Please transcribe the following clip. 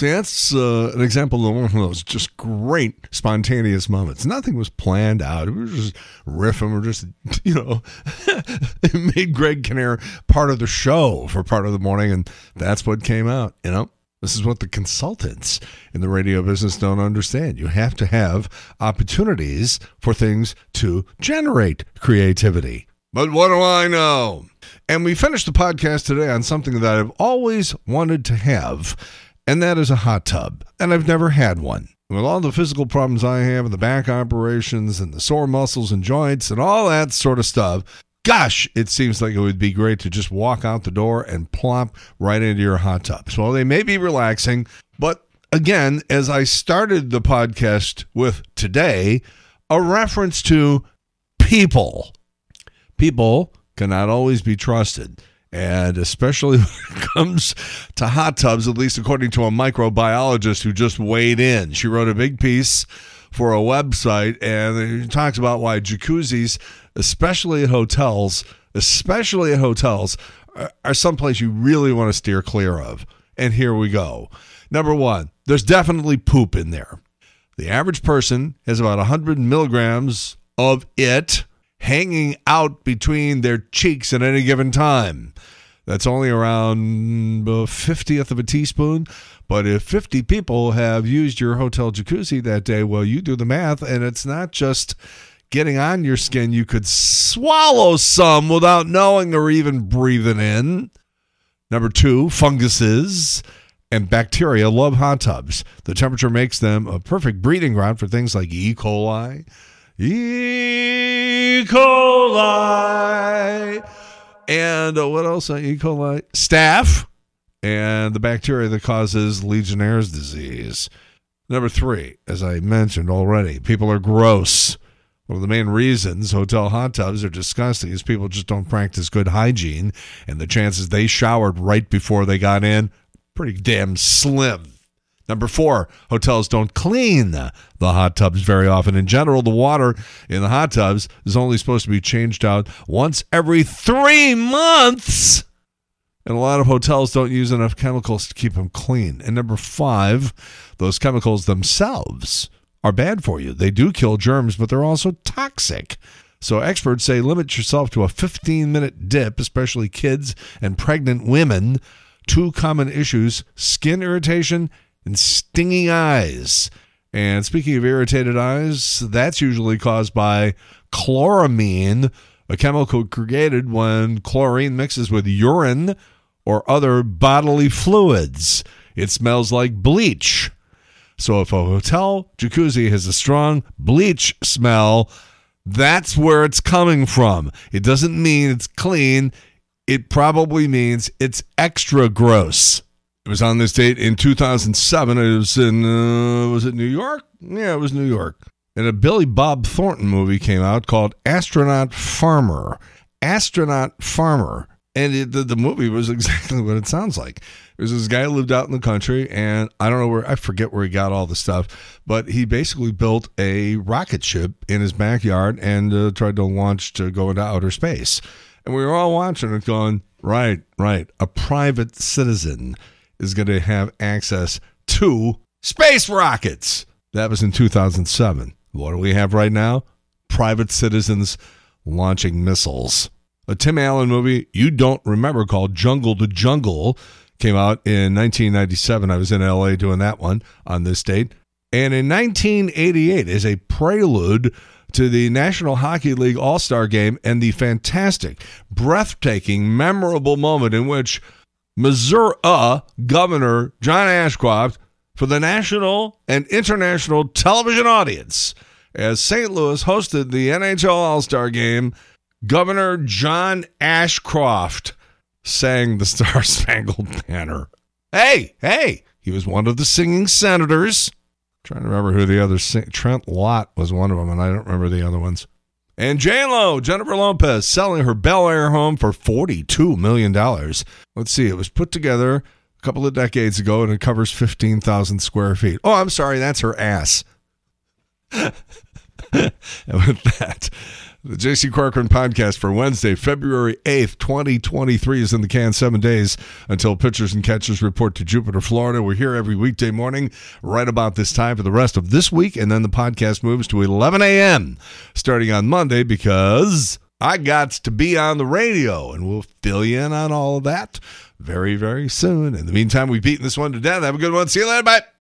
See, that's an example of one of those just great spontaneous moments. Nothing was planned out. We were just riffing. We're just, it made Greg Kinnear part of the show for part of the morning, and that's what came out, This is what the consultants in the radio business don't understand. You have to have opportunities for things to generate creativity. But what do I know? And we finished the podcast today on something that I've always wanted to have, and that is a hot tub. And I've never had one. With all the physical problems I have and the back operations and the sore muscles and joints and all that sort of stuff, gosh, it seems like it would be great to just walk out the door and plop right into your hot tubs. Well, they may be relaxing, but again, as I started the podcast with today, a reference to people. People cannot always be trusted, and especially when it comes to hot tubs, at least according to a microbiologist who just weighed in. She wrote a big piece for a website, and it talks about why jacuzzis, especially at hotels, are someplace you really want to steer clear of. And here we go. Number one, there's definitely poop in there. The average person has about 100 milligrams of it hanging out between their cheeks at any given time. That's only around 50th of a teaspoon. But if 50 people have used your hotel jacuzzi that day, well, you do the math, and it's not just getting on your skin. You could swallow some without knowing or even breathing in. Number two, funguses and bacteria love hot tubs. The temperature makes them a perfect breeding ground for things like E. coli. E. coli. And what else? E. coli? Staph. And the bacteria that causes Legionnaire's disease. Number three, as I mentioned already, people are gross. One of the main reasons hotel hot tubs are disgusting is people just don't practice good hygiene, and the chances they showered right before they got in, pretty damn slim. Number four, hotels don't clean the hot tubs very often. In general, the water in the hot tubs is only supposed to be changed out once every 3 months. And a lot of hotels don't use enough chemicals to keep them clean. And number five, those chemicals themselves are bad for you. They do kill germs, but they're also toxic. So experts say limit yourself to a 15-minute dip, especially kids and pregnant women. Two common issues, skin irritation and stinging eyes. And speaking of irritated eyes, that's usually caused by chloramine, a chemical created when chlorine mixes with urine or other bodily fluids. It smells like bleach. So if a hotel jacuzzi has a strong bleach smell, that's where it's coming from. It doesn't mean it's clean. It probably means it's extra gross. It was on this date in 2007. It was in, was it New York? Yeah, it was New York. And a Billy Bob Thornton movie came out called Astronaut Farmer. Astronaut Farmer. And the movie was exactly what it sounds like. It was this guy who lived out in the country, and I don't know where, I forget where he got all the stuff, but he basically built a rocket ship in his backyard and tried to launch to go into outer space. And we were all watching it going, right, a private citizen is going to have access to space rockets. That was in 2007. What do we have right now? Private citizens launching missiles. A Tim Allen movie you don't remember called Jungle to Jungle came out in 1997. I was in L.A. doing that one on this date. And in 1988 is a prelude to the National Hockey League All-Star Game and the fantastic, breathtaking, memorable moment in which Missouri Governor John Ashcroft, for the national and international television audience, as St. Louis hosted the NHL All-Star Game, Governor John Ashcroft sang the Star-Spangled Banner. Hey, he was one of the singing senators. I'm trying to remember who the other Trent Lott was one of them, and I don't remember the other ones. And J-Lo, Jennifer Lopez, selling her Bel Air home for $42 million. Let's see, it was put together a couple of decades ago, and it covers 15,000 square feet. Oh, I'm sorry, that's her ass. And with that, The J.C. Corcoran podcast for Wednesday, February 8th, 2023 is in the can. 7 days until pitchers and catchers report to Jupiter, Florida. We're here every weekday morning right about this time for the rest of this week, and then the podcast moves to 11 a.m. starting on Monday because I got to be on the radio, and we'll fill you in on all of that very, very soon. In the meantime, we've beaten this one to death. Have a good one. See you later. Bye.